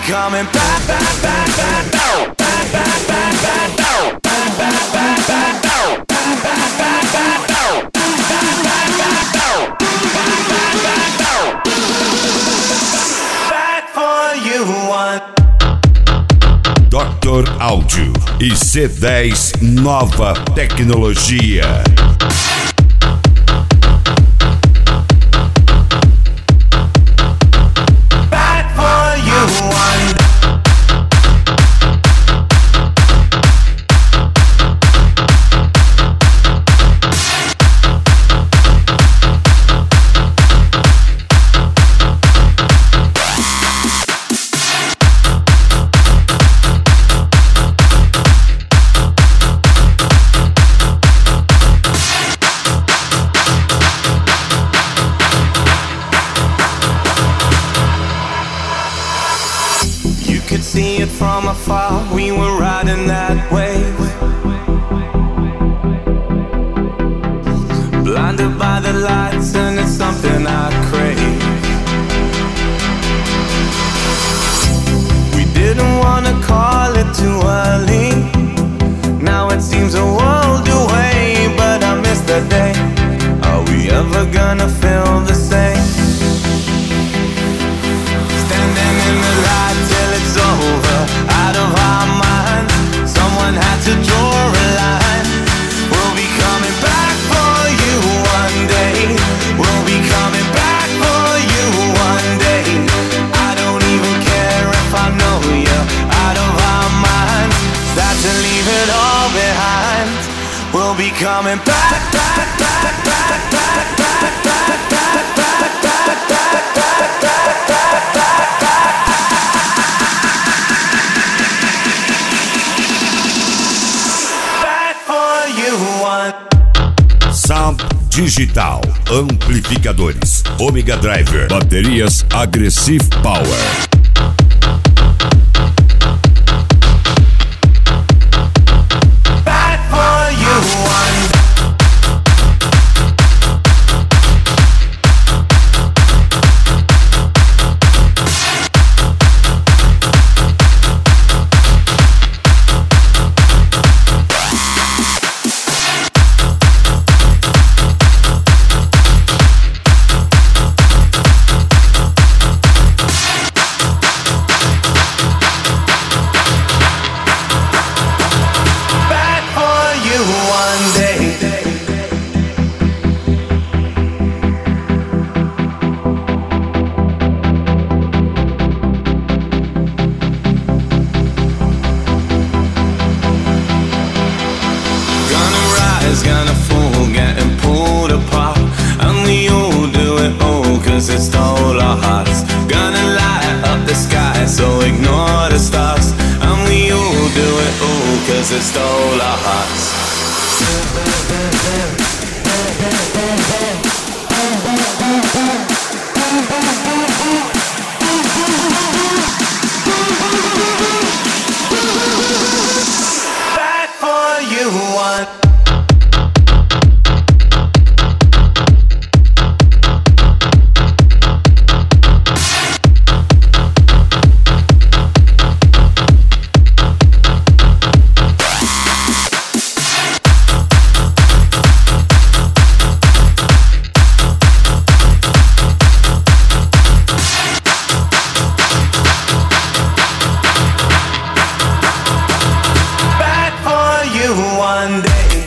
coming back, back, back, back, back, back, back, back, back, back, back, back, back, back, back for you one. Dr. Áudio e C10 Nova Tecnologia. See it from afar, we were riding that wave, blinded by the lights, and it's something I crave. We didn't wanna call it too early, now it seems a world away, but I miss that day. Are we ever gonna feel the same? Standing in the light till it's over, out of our minds. Someone had to draw a line. We'll be coming back for you one day. We'll be coming back for you one day. I don't even care if I know you, out of our minds. Start to leave it all behind. We'll be coming back, back, back, back, back, back, back, back, back, back, back, back, back, back. Sound Digital, amplificadores, Omega Driver, baterias Aggressive Power. Gonna fall, getting pulled apart, and we all do it all, cause it stole our hearts. Gonna light up the sky, so ignore the stars, and we all do it all, cause it stole our hearts. Back for you one. One day